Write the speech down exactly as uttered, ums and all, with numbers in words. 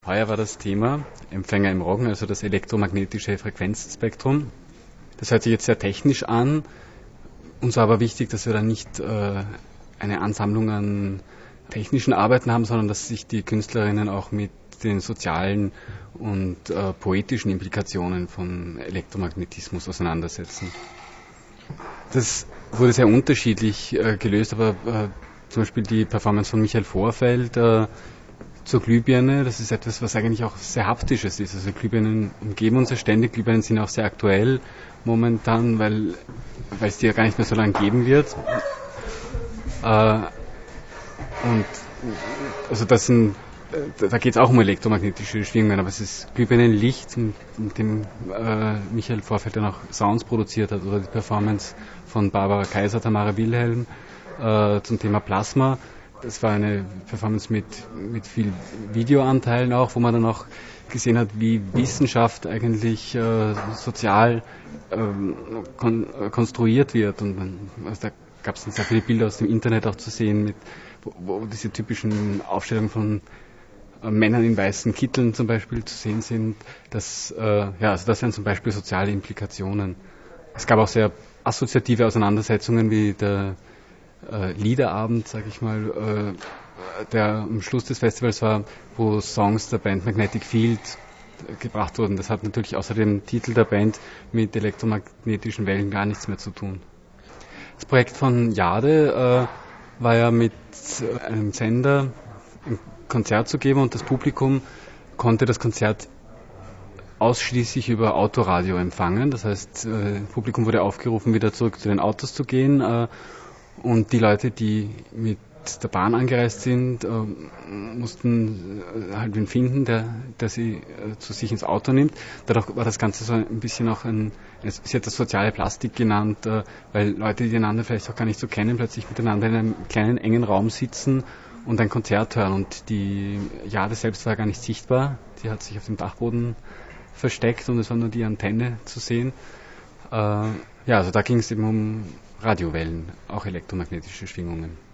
Heuer war das Thema Empfänger im Roggen, also das elektromagnetische Frequenzspektrum. Das hört sich jetzt sehr technisch an. Uns war aber wichtig, dass wir da nicht äh, eine Ansammlung an technischen Arbeiten haben, sondern dass sich die Künstlerinnen auch mit den sozialen und äh, poetischen Implikationen von Elektromagnetismus auseinandersetzen. Das wurde sehr unterschiedlich äh, gelöst, aber äh, zum Beispiel die Performance von Michael Vorfeld äh, zur Glühbirne, das ist etwas, was eigentlich auch sehr Haptisches ist. Also Glühbirnen umgeben uns ja ständig, Glühbirnen sind auch sehr aktuell momentan, weil, weil es die ja gar nicht mehr so lange geben wird. Äh, und also das sind, da geht es auch um elektromagnetische Schwingungen, aber es ist Glühbirnenlicht, mit dem äh, Michael Vorfeld dann auch Sounds produziert hat, oder die Performance von Barbara Kaiser, Tamara Wilhelm äh, zum Thema Plasma. Das war eine Performance mit, mit viel Videoanteilen auch, wo man dann auch gesehen hat, wie Wissenschaft eigentlich äh, sozial ähm, kon konstruiert wird. Und man, also da gab es dann sehr viele Bilder aus dem Internet auch zu sehen, mit, wo, wo diese typischen Aufstellungen von äh, Männern in weißen Kitteln zum Beispiel zu sehen sind. Das, äh, ja, also das wären zum Beispiel soziale Implikationen. Es gab auch sehr assoziative Auseinandersetzungen wie der Äh, Liederabend, sag ich mal, äh, der am Schluss des Festivals war, wo Songs der Band Magnetic Field äh, gebracht wurden. Das hat natürlich außer dem Titel der Band mit elektromagnetischen Wellen gar nichts mehr zu tun. Das Projekt von Jade äh, war ja mit einem Sender ein Konzert zu geben und das Publikum konnte das Konzert ausschließlich über Autoradio empfangen. Das heißt, äh, das Publikum wurde aufgerufen, wieder zurück zu den Autos zu gehen. Äh, Und die Leute, die mit der Bahn angereist sind, äh, mussten äh, halt wen finden, der, der sie äh, zu sich ins Auto nimmt. Dadurch war das Ganze so ein bisschen auch ein, sie hat das soziale Plastik genannt, äh, weil Leute, die einander vielleicht auch gar nicht so kennen, plötzlich miteinander in einem kleinen, engen Raum sitzen und ein Konzert hören. Und die Jade selbst war gar nicht sichtbar. Die hat sich auf dem Dachboden versteckt und es war nur die Antenne zu sehen. Äh, ja, also da ging es eben um Radiowellen, auch elektromagnetische Schwingungen.